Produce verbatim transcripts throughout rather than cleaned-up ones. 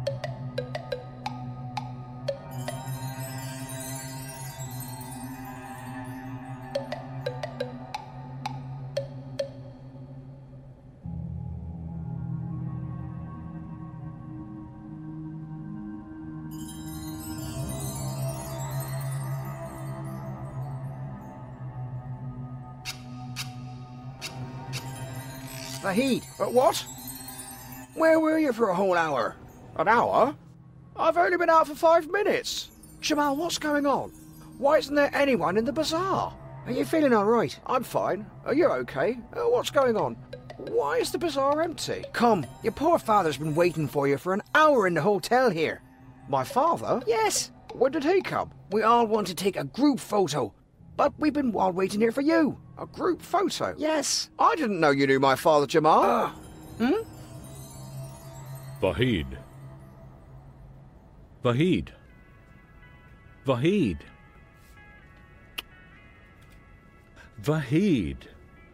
Vahid, uh, what? Where were you for a whole hour? An hour? I've only been out for five minutes. Jamal, what's going on? Why isn't there anyone in the bazaar? Are you feeling all right? I'm fine. Are you okay? Uh, what's going on? Why is the bazaar empty? Come, your poor father's been waiting for you for an hour in the hotel here. My father? Yes. When did he come? We all want to take a group photo, but we've been all waiting here for you. A group photo? Yes. I didn't know you knew my father, Jamal. Uh, hmm? Vahid. Vahid. Vahid. Vahid.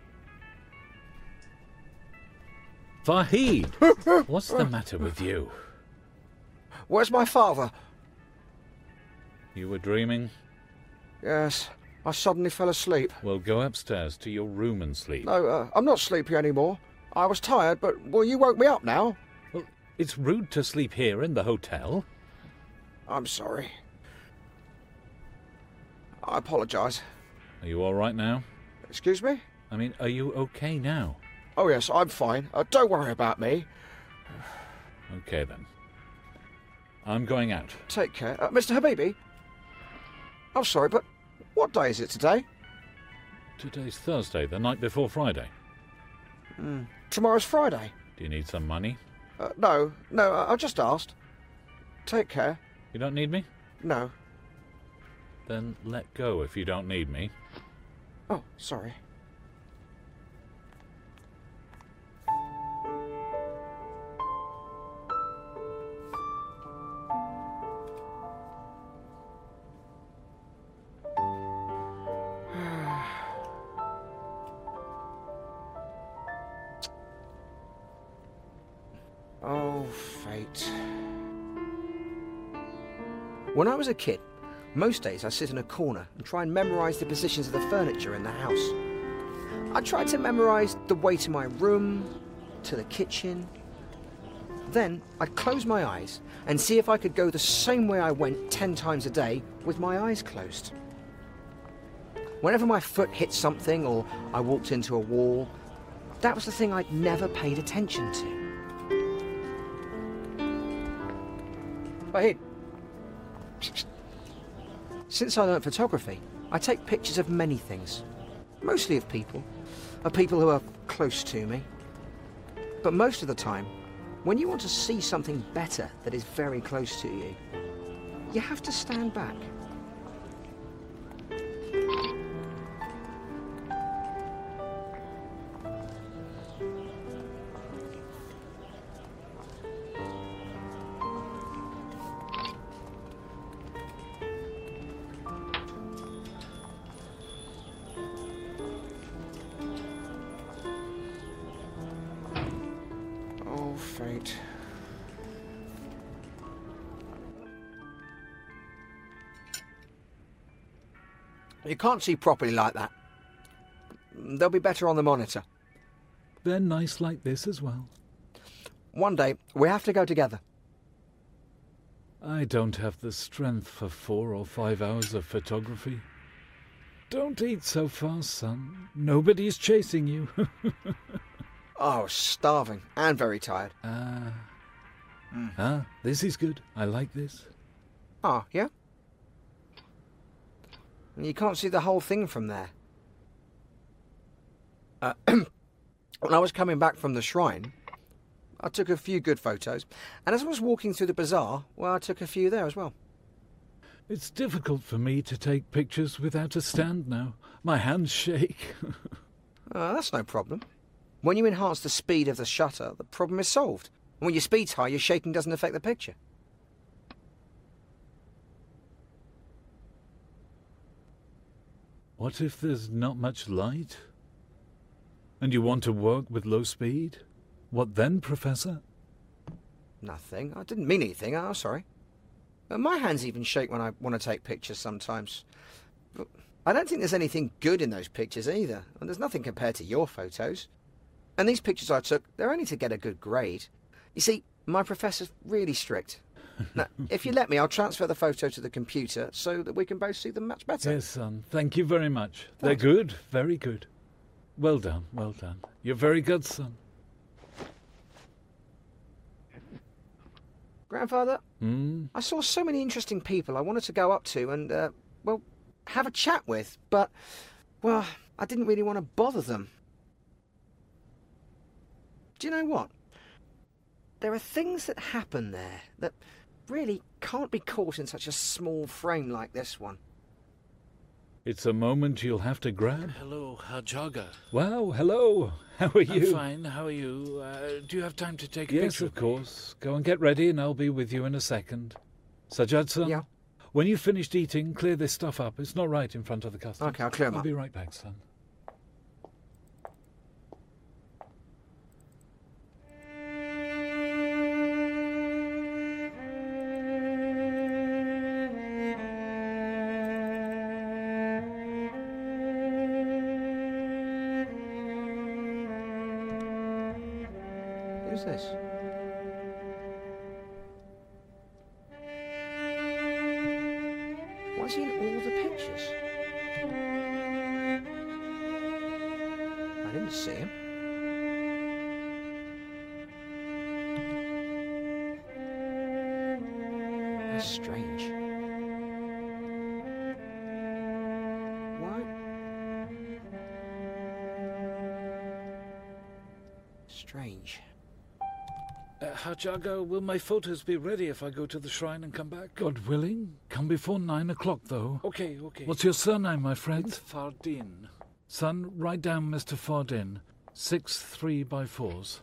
Vahid! What's the matter with you? Where's my father? You were dreaming? Yes. I suddenly fell asleep. Well, go upstairs to your room and sleep. No, uh, I'm not sleepy anymore. I was tired, but, well, you woke me up now. Well, it's rude to sleep here in the hotel. I'm sorry. I apologise. Are you all right now? Excuse me? I mean, are you okay now? Oh, yes, I'm fine. Uh, don't worry about me. Okay, then. I'm going out. Take care. Uh, Mister Habibi? I'm sorry, but what day is it today? Today's Thursday, the night before Friday. Mm. Tomorrow's Friday. Do you need some money? Uh, no, no, I, I just asked. Take care. You don't need me? No. Then let go if you don't need me. Oh, sorry. Oh, fate. When I was a kid, most days I sit in a corner and try and memorise the positions of the furniture in the house. I tried to memorise the way to my room, to the kitchen. Then I'd close my eyes and see if I could go the same way I went ten times a day with my eyes closed. Whenever my foot hit something or I walked into a wall, that was the thing I'd never paid attention to. Wait. Since I learnt photography, I take pictures of many things. Mostly of people, of people who are close to me. But most of the time, when you want to see something better that is very close to you, you have to stand back. Fate. You can't see properly like that. They'll be better on the monitor. They're nice like this as well. One day, we have to go together. I don't have the strength for four or five hours of photography. Don't eat so fast, son. Nobody's chasing you. Oh, starving and very tired. Ah. Uh, mm. Ah, this is good. I like this. Ah, yeah? You can't see the whole thing from there. Uh, when I was coming back from the shrine, I took a few good photos. And as I was walking through the bazaar, well, I took a few there as well. It's difficult for me to take pictures without a stand now. My hands shake. Oh, that's no problem. When you enhance the speed of the shutter, the problem is solved. And when your speed's high, your shaking doesn't affect the picture. What if there's not much light? And you want to work with low speed? What then, Professor? Nothing. I didn't mean anything. I'm sorry. Uh, my hands even shake when I want to take pictures sometimes. But I don't think there's anything good in those pictures either. And there's nothing compared to your photos. And these pictures I took, they're only to get a good grade. You see, my professor's really strict. Now, if you let me, I'll transfer the photo to the computer so that we can both see them much better. Yes, son. Thank you very much. Thanks. They're good. Very good. Well done. Well done. You're very good, son. Grandfather, Hmm? I saw so many interesting people I wanted to go up to and, uh, well, have a chat with, but, well, I didn't really want to bother them. Do you know what? There are things that happen there that really can't be caught in such a small frame like this one. It's a moment you'll have to grab. Hello, Hajaga. Wow, hello. How are you? I'm fine. How are you? Uh, do you have time to take a Yes, picture? of course. Go and get ready and I'll be with you in a second. Sajad-san, Yeah. when you've finished eating, clear this stuff up. It's not right in front of the customs. Okay, I'll clear 'em I'll up. be right back, son. Who's this? Why is he in all the pictures? I didn't see him. That's strange. What? Strange. Uh, Hajaga, will my photos be ready if I go to the shrine and come back? God willing, come before nine o'clock, though. Okay, okay. What's your surname, my friend? It's Fardin. Son, write down Mister Fardin. Six three by fours.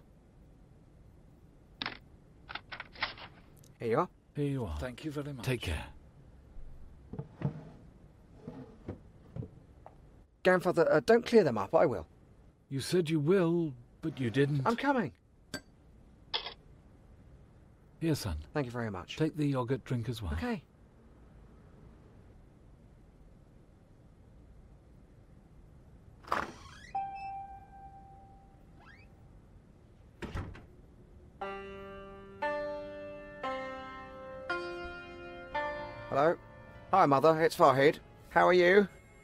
Here you are. Here you are. Thank you very much. Take care. Grandfather, uh, don't clear them up. I will. You said you will, but you didn't. I'm coming. Here, son. Thank you very much. Take the yogurt drink as well. Okay. Hello. Hi, Mother. It's Fahid. How are you?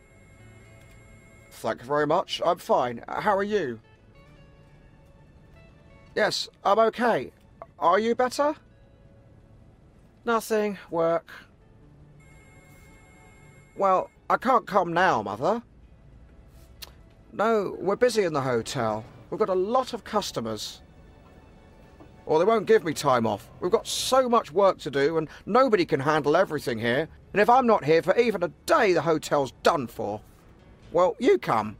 Thank you very much. I'm fine. How are you? Yes, I'm okay. Are you better? Nothing. Work. Well, I can't come now, Mother. No, we're busy in the hotel. We've got a lot of customers. Or they won't give me time off. We've got so much work to do and nobody can handle everything here. And if I'm not here for even a day, the hotel's done for. Well, you come.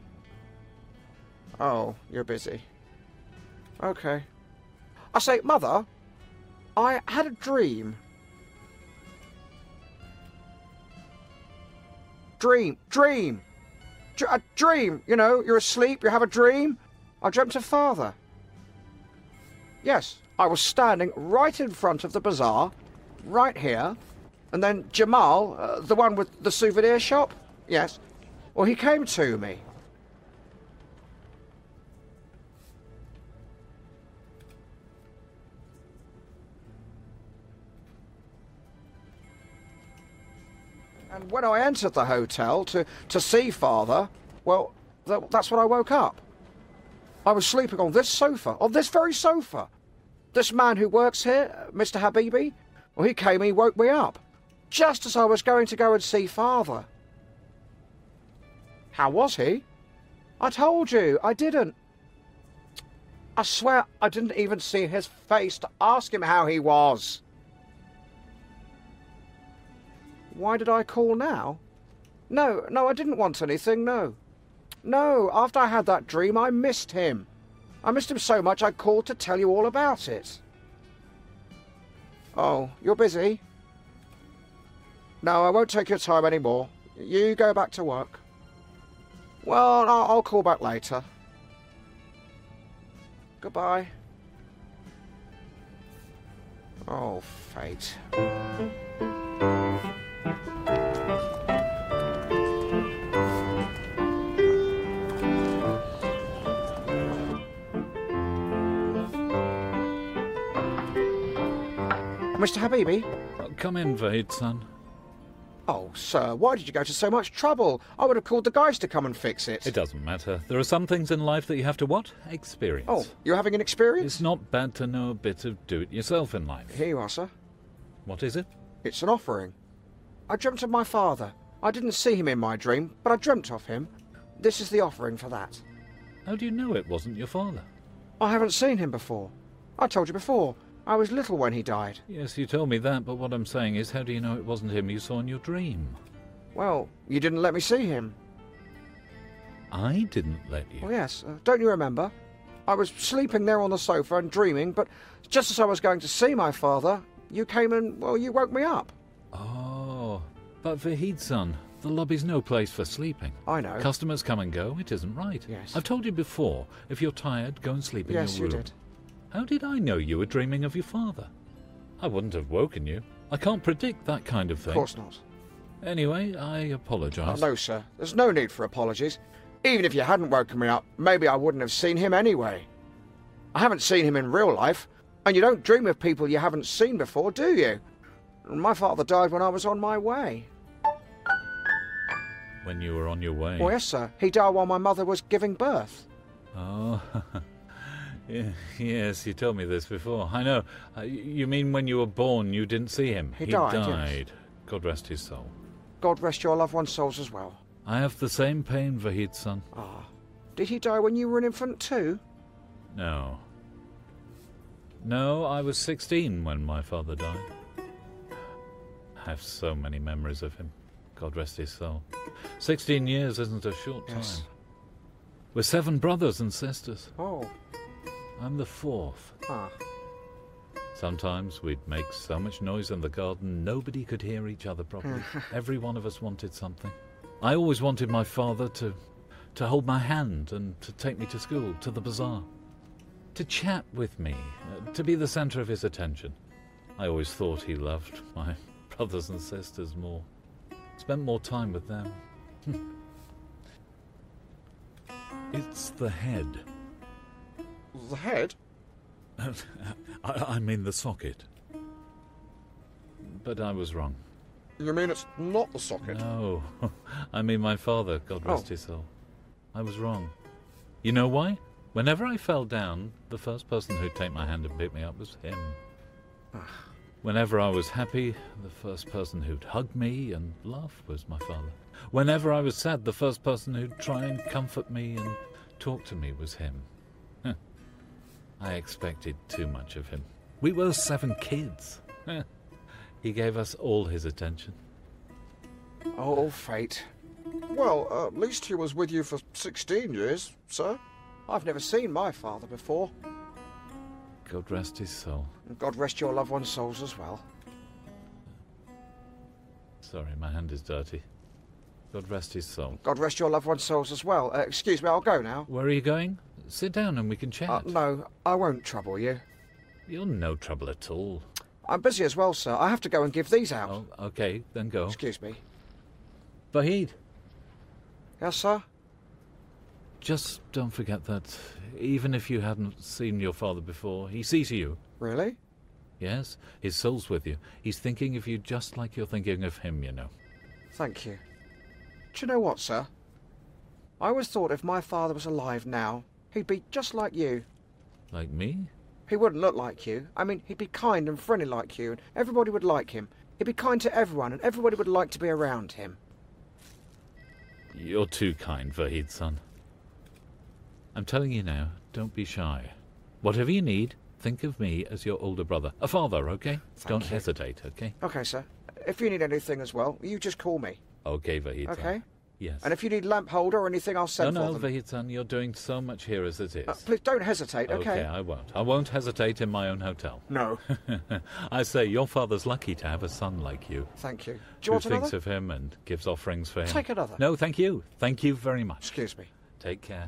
Oh, you're busy. Okay. I say, Mother, I had a dream. Dream, dream. Dr- a dream, you know, you're asleep, you have a dream. I dreamt of Father. Yes, I was standing right in front of the bazaar, right here, and then Jamal, uh, the one with the souvenir shop, yes, well, he came to me. And when I entered the hotel to, to see Father, well, th- that's when I woke up. I was sleeping on this sofa, on this very sofa. This man who works here, Mister Habibi, well, he came and he woke me up, just as I was going to go and see Father. How was he? I told you, I didn't. I swear I didn't even see his face to ask him how he was. Why did I call now? No, no, I didn't want anything, no. No, after I had that dream, I missed him. I missed him so much I called to tell you all about it. Oh, you're busy? No, I won't take your time anymore. You go back to work. Well, I'll I'll call back later. Goodbye. Oh, fate. Mister Habibi? Oh, come in, Vahid, son. Oh, sir, why did you go to so much trouble? I would have called the guys to come and fix it. It doesn't matter. There are some things in life that you have to what? Experience. Oh, you're having an experience? It's not bad to know a bit of do-it-yourself in life. Here you are, sir. What is it? It's an offering. I dreamt of my father. I didn't see him in my dream, but I dreamt of him. This is the offering for that. How do you know it wasn't your father? I haven't seen him before. I told you before. I was little when he died. Yes, you told me that, but what I'm saying is, how do you know it wasn't him you saw in your dream? Well, you didn't let me see him. I didn't let you. Oh, yes. Uh, don't you remember? I was sleeping there on the sofa and dreaming, but just as I was going to see my father, you came and, well, you woke me up. Oh, but Vahid, son, the lobby's no place for sleeping. I know. Customers come and go. It isn't right. Yes. I've told you before, if you're tired, go and sleep in Yes, your room. you did. How did I know you were dreaming of your father? I wouldn't have woken you. I can't predict that kind of thing. Of course not. Anyway, I Oh, apologise. no, sir. There's no need for apologies. Even if you hadn't woken me up, maybe I wouldn't have seen him anyway. I haven't seen him in real life, and you don't dream of people you haven't seen before, do you? My father died when I was on my way. When you were on your way. Oh, yes, sir. He died while my mother was giving birth. Oh, yeah, yes, you told me this before. I know. Uh, y- you mean when you were born you didn't see him? He died, yes. died. God rest his soul. God rest your loved ones' souls as well. I have the same pain, Vahid, son. Ah. Did he die when you were an infant too? No. No, I was sixteen when my father died. I have so many memories of him. God rest his soul. Sixteen years isn't a short Yes. time. We're seven brothers and sisters. Oh. I'm the fourth. Ah. Sometimes we'd make so much noise in the garden nobody could hear each other properly. Every one of us wanted something. I always wanted my father to, to hold my hand and to take me to school, to the bazaar. To chat with me, uh, to be the centre of his attention. I always thought he loved my brothers and sisters more. Spent more time with them. It's the head. The head? I, I mean the socket. But I was wrong. You mean it's not the socket? No, I mean my father, God rest Oh. his soul. I was wrong. You know why? Whenever I fell down, the first person who'd take my hand and pick me up was him. Whenever I was happy, the first person who'd hug me and laugh was my father. Whenever I was sad, the first person who'd try and comfort me and talk to me was him. Huh. I expected too much of him. We were seven kids. Huh. He gave us all his attention. Oh, fate. Well, uh, at least he was with you for sixteen years, sir. I've never seen my father before. God rest his soul. And God rest your loved ones' souls as well. Sorry, my hand is dirty. God rest his soul. God rest your loved ones' souls as well. Uh, excuse me, I'll go now. Where are you going? Sit down and we can chat. Uh, no, I won't trouble you. You're no trouble at all. I'm busy as well, sir. I have to go and give these out. Oh, okay, then go. Excuse me. Vahid, Yes, sir? just don't forget that even if you hadn't seen your father before, he sees you. Really? Yes, his soul's with you. He's thinking of you just like you're thinking of him, you know. Thank you. Do you know what, sir? I always thought if my father was alive now, he'd be just like you. Like me? He wouldn't look like you. I mean, he'd be kind and friendly like you, and everybody would like him. He'd be kind to everyone, and everybody would like to be around him. You're too kind, Vahid, son. I'm telling you now, don't be shy. Whatever you need, think of me as your older brother. A father, okay? Thank Don't you. hesitate, okay? Okay, sir. If you need anything as well, you just call me. Okay, Vahid, son. Okay? Yes. And if you need lamp holder or anything, I'll No, send no, for them. Vahid, son, you're doing so much here as it is. Uh, please don't hesitate, okay? Okay, I won't. I won't hesitate in my own hotel. No. I say, your father's lucky to have a son like you. Thank you. Do you Who want thinks another? of him and gives offerings for him. Take another. No, thank you. Thank you very much. Excuse me. Take care.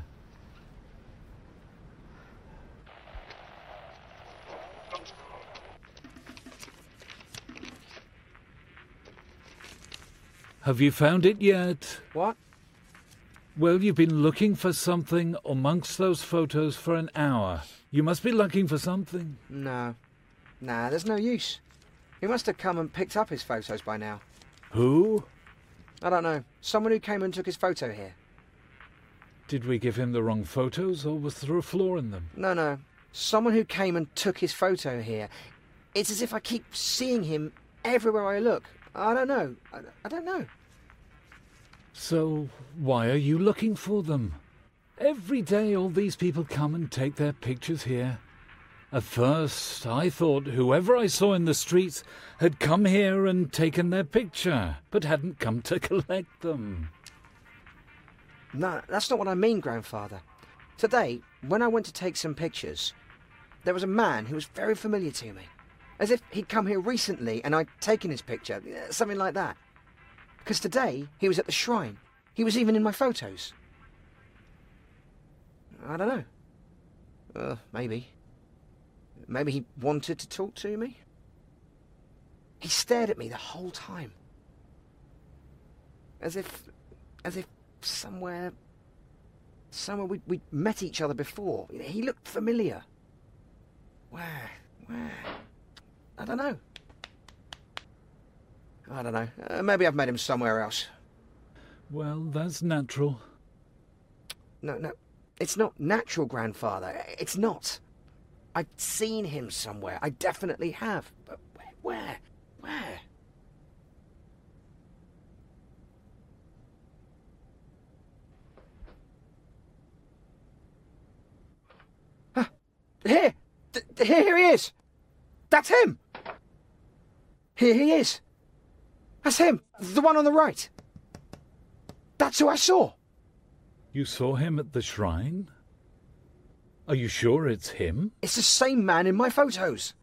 Have you found it yet? What? Well, you've been looking for something amongst those photos for an hour. You must be looking for something. No. Nah, there's no use. He must have come and picked up his photos by now. Who? I don't know. Someone who came and took his photo here. Did we give him the wrong photos, or was there a flaw in them? No, no. Someone who came and took his photo here. It's as if I keep seeing him everywhere I look. I don't know. I, I don't know. So, why are you looking for them? Every day all these people come and take their pictures here. At first, I thought whoever I saw in the streets had come here and taken their picture, but hadn't come to collect them. No, that's not what I mean, Grandfather. Today, when I went to take some pictures, there was a man who was very familiar to me. As if he'd come here recently and I'd taken his picture, something like that. Because today, he was at the shrine. He was even in my photos. I don't know. Uh, maybe. Maybe he wanted to talk to me? He stared at me the whole time. As if... as if somewhere... somewhere we'd, we'd met each other before. He looked familiar. Where? Where? I don't know. I don't know. Uh, maybe I've met him somewhere else. Well, that's natural. No, no. It's not natural, Grandfather. It's not. I've seen him somewhere. I definitely have. But where? Where? Huh. Here! D here he is! That's him! Here he is! That's him! The one on the right! That's who I saw! You saw him at the shrine? Are you sure it's him? It's the same man in my photos.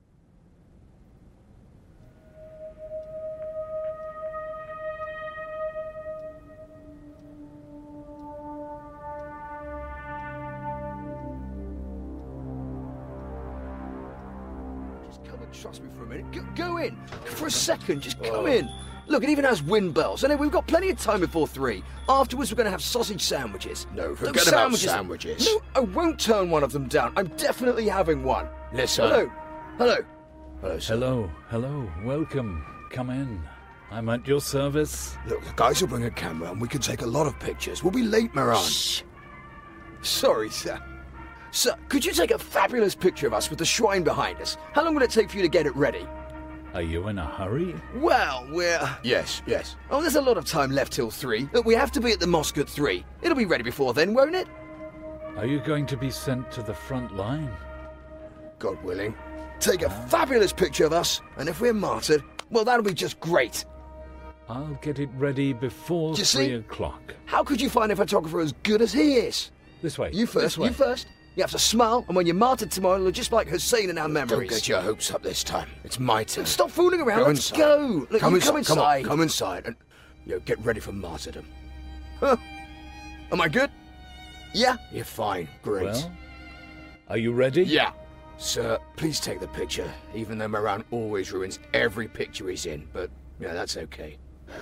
Just come and trust me for a minute. Go, go in. For a second, just come in. Look, it even has wind bells. And we've got plenty of time before three. Afterwards, we're going to have sausage sandwiches. No, forget Those about sandwiches. sandwiches. No, I won't turn one of them down. I'm definitely having one. Listen. Hello. Hello. Hello, sir. Hello, hello, welcome. Come in. I'm at your service. Look, the guys will bring a camera and we can take a lot of pictures. We'll be late, Moran. Shh. Sorry, sir. Sir, could you take a fabulous picture of us with the shrine behind us? How long will it take for you to get it ready? Are you in a hurry? Well, we're... Yes, yes. Oh, there's a lot of time left till three. Look, we have to be at the mosque at three. It'll be ready before then, won't it? Are you going to be sent to the front line? God willing. Take a fabulous picture of us, and if we're martyred, well, that'll be just great. I'll get it ready before Do you three see? o'clock. How could you find a photographer as good as he is? This way. You first, This way. you first. You have to smile, and when you're martyred tomorrow, it'll look just like Hussein in our Don't memories. get your hopes up this time. It's my turn. Stop fooling around, Go let's inside. go. Look, come, you inside. come inside. Come on, come inside. And, you know, get ready for martyrdom. Huh. Am I good? Yeah? You're fine. Great. Well, are you ready? Yeah. Sir, please take the picture, even though Moran always ruins every picture he's in. But, yeah, that's okay.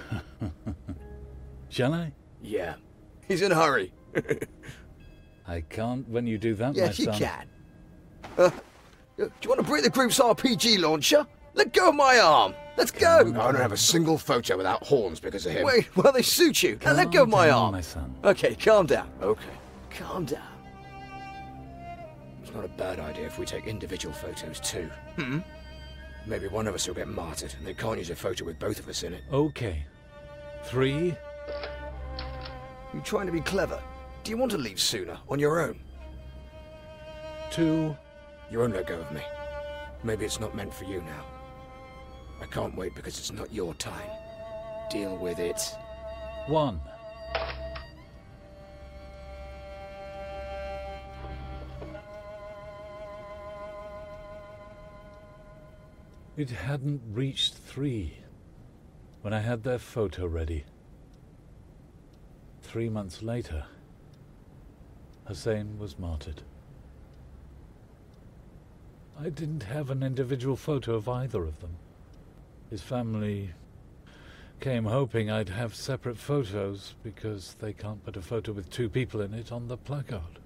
Shall I? Yeah. He's in a hurry. I can't when you do that, my Yes, you son. can. Uh, do you want to break the group's R P G launcher? Let go of my arm. Let's go. I don't have a single photo without horns because of him. Wait, well, they suit you. Now let Calm go of my down, arm. my son. Okay, calm down. Okay. Calm down. It's not a bad idea if we take individual photos too. Hmm? Maybe one of us will get martyred and they can't use a photo with both of us in it. Okay. Three. You trying to be clever? Do you want to leave sooner, on your own? Two. You won't let go of me. Maybe it's not meant for you now. I can't wait because it's not your time. Deal with it. One. It hadn't reached three when I had their photo ready. Three months later, Hussein was martyred. I didn't have an individual photo of either of them. His family came hoping I'd have separate photos because they can't put a photo with two people in it on the placard.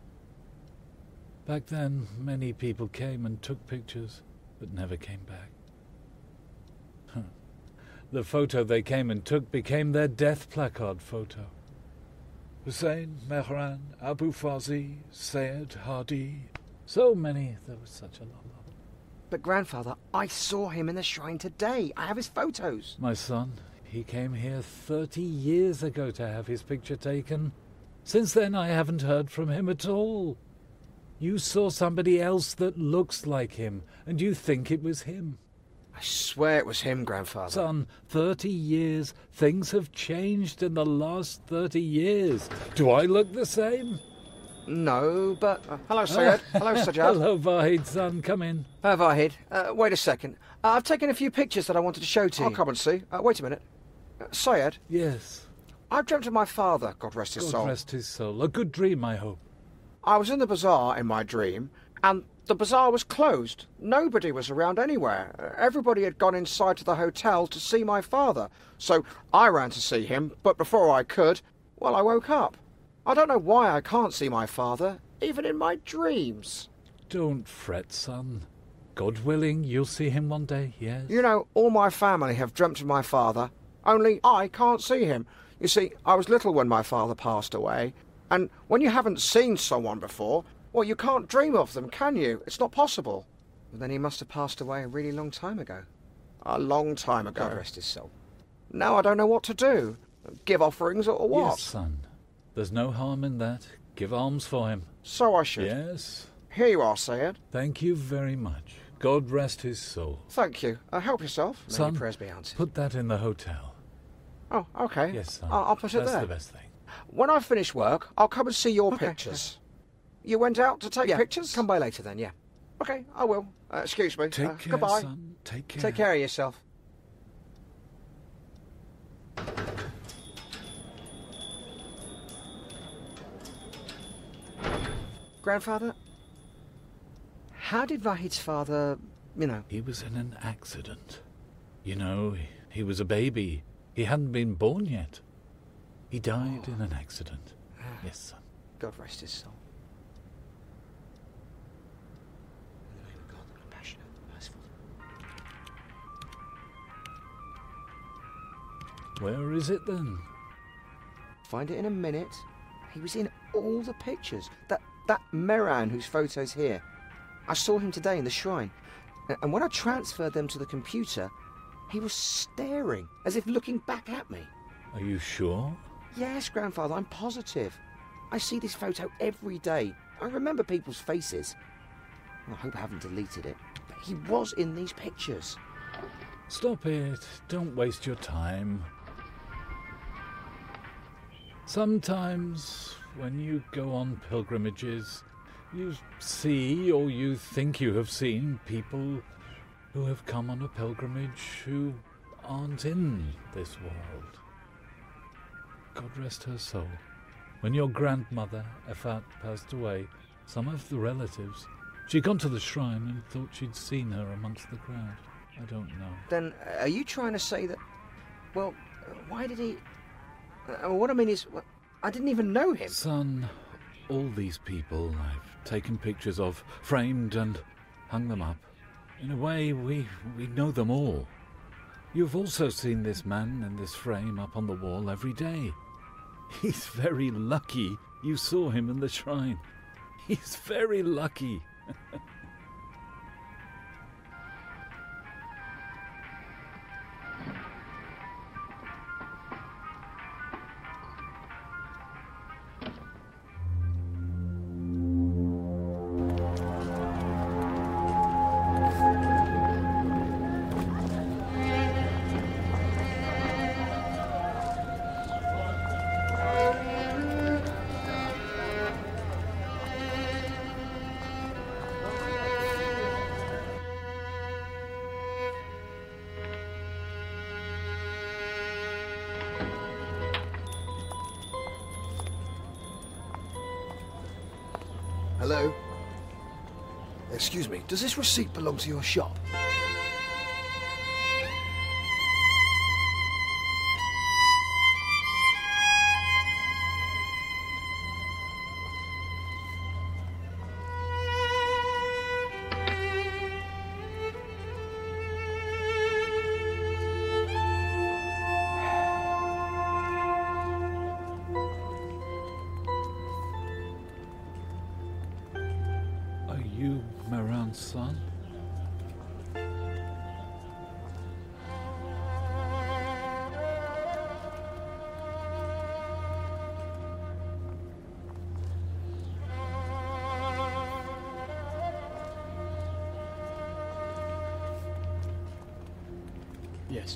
Back then, many people came and took pictures, but never came back. Huh. The photo they came and took became their death placard photo. Hussein, Mehran, Abu Fazi, Sayed, Hadi. So many, there was such a lot. But grandfather, I saw him in the shrine today. I have his photos. My son, he came here thirty years ago to have his picture taken. Since then, I haven't heard from him at all. You saw somebody else that looks like him, and you think it was him. I swear it was him, grandfather. Son, thirty years. Things have changed in the last thirty years. Do I look the same? No, but... Uh, hello, Sayed. Hello, Sajjad. Hello, Vahid, son. Come in. Uh, Vahid, uh, wait a second. Uh, I've taken a few pictures that I wanted to show to you. I'll come and see. Uh, wait a minute. Uh, Sayed, Yes. I've dreamt of my father, God rest his God soul. rest his soul. A good dream, I hope. I was in the bazaar in my dream, and the bazaar was closed. Nobody was around anywhere. Uh, Everybody had gone inside to the hotel to see my father. So I ran to see him, but before I could, well, I woke up. I don't know why I can't see my father, even in my dreams. Don't fret, son. God willing, you'll see him one day, yes? You know, all my family have dreamt of my father, only I can't see him. You see, I was little when my father passed away, and when you haven't seen someone before, well, you can't dream of them, can you? It's not possible. Well, then he must have passed away a really long time ago. A long time ago. God rest his soul. Now I don't know what to do. Give offerings or what? Yes, son. There's no harm in that. Give alms for him. So I should. Yes. Here you are, Sayed. Thank you very much. God rest his soul. Thank you. Uh, help yourself. May Son, your prayers be answered. Put that in the hotel. Oh, okay. Yes, son. I'll, I'll put it That's there. the best thing. When I finish work, I'll come and see your Okay, pictures. You went out to take Yeah, pictures? come by later then, yeah. Okay, I will. Uh, excuse me. Take Uh, care, goodbye. son. Take care. Take care of yourself. Grandfather, how did Vahid's father, you know... He was in an accident. You know, he, he was a baby. He hadn't been born yet. He died Oh. in an accident. Yes, son. God rest his soul. In the name of God, the compassionate, the merciful. Where is it then? Find it in a minute. He was in all the pictures. That that Mehran whose photo's here. I saw him today in the shrine. A- And when I transferred them to the computer, he was staring, as if looking back at me. Are you sure? Yes, grandfather, I'm positive. I see this photo every day. I remember people's faces. I hope I haven't deleted it. But he was in these pictures. Stop it. Don't waste your time. Sometimes, when you go on pilgrimages, you see or you think you have seen people who have come on a pilgrimage who aren't in this world. God rest her soul. When your grandmother, Efat, passed away, some of the relatives, she'd gone to the shrine and thought she'd seen her amongst the crowd. I don't know. Then, uh, are you trying to say that... Well, uh, why did he... Uh, what I mean is, well, I didn't even know him. Son, all these people I've taken pictures of, framed and hung them up. In a way, we, we know them all. You've also seen this man in this frame up on the wall every day. He's very lucky you saw him in the shrine. He's very lucky. Hello? Excuse me, does this receipt belong to your shop? on, son. Yes.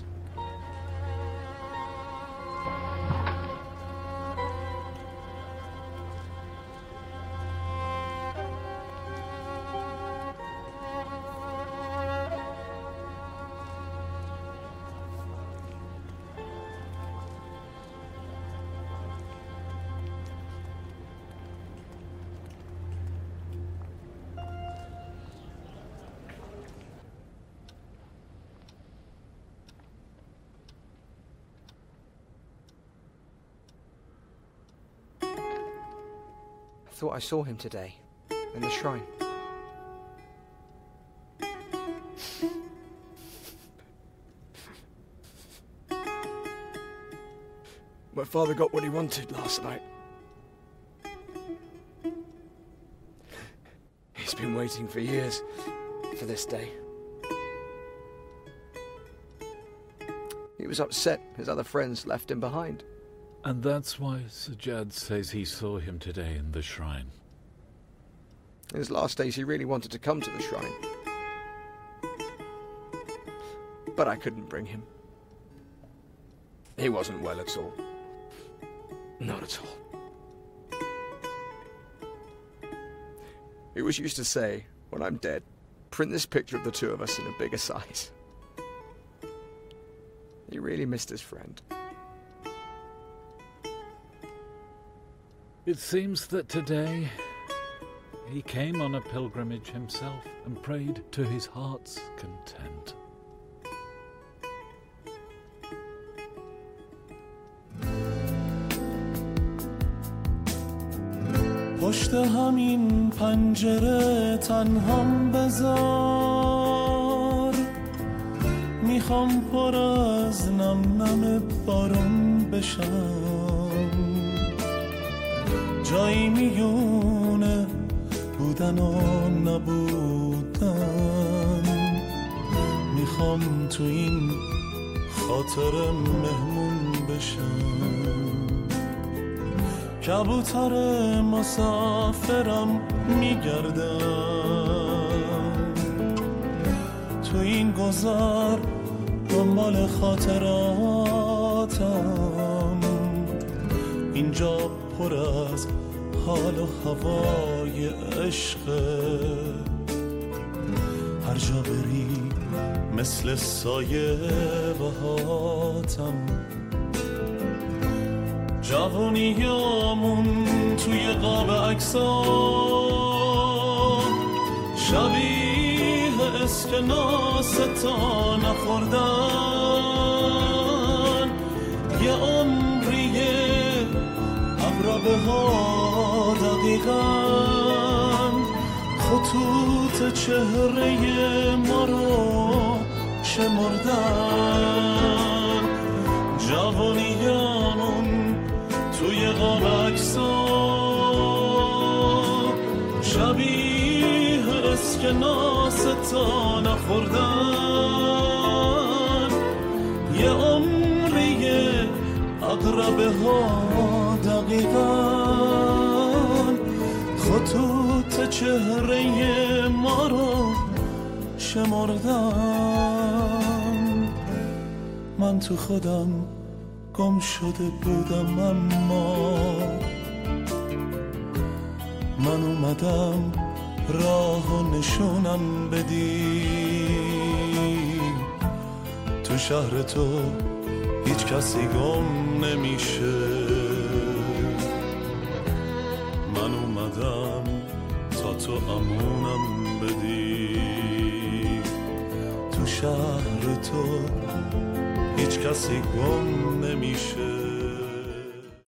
I thought I saw him today, in the shrine. My father got what he wanted last night. He's been waiting for years for this day. He was upset his other friends left him behind. And that's why Sajjad says he saw him today in the shrine. In his last days, he really wanted to come to the shrine. But I couldn't bring him. He wasn't well at all. Not at all. He always used to say, when I'm dead, print this picture of the two of us in a bigger size. He really missed his friend. It seems that today he came on a pilgrimage himself and prayed to his heart's content. پشت همین پنجره تنهام بذار میخوام پر از نم نم بارون بشم جایی میونه بودن و نبودن میخوام تو این خاطر مهمون بشم کبوتر مسافرم میگردم تو این گذر دنبال خاطراتم اینجا پر از حال و هوای عشقه هر جا بری مثل سایه بهاتم جوونیامون توی قاب عکسام شبیه اسکناس تا نخوردن یه عمریه عقربه ها دقیقا خطوط چهره ما رو شمردن جوانیامون توی قاب عکسام شبیه اسکناس تا نخوردن یه عمریه عقربه ها دقیقا خطوط چهره ما رو شمردن من تو خودم گم شده بودم اما من اومدم راه و نشونم بدی تو شهر تو هیچ کسی گم نمیشه من اومدم تا تو امونم بدی تو شهر تو هیچ کسی گم نمیشه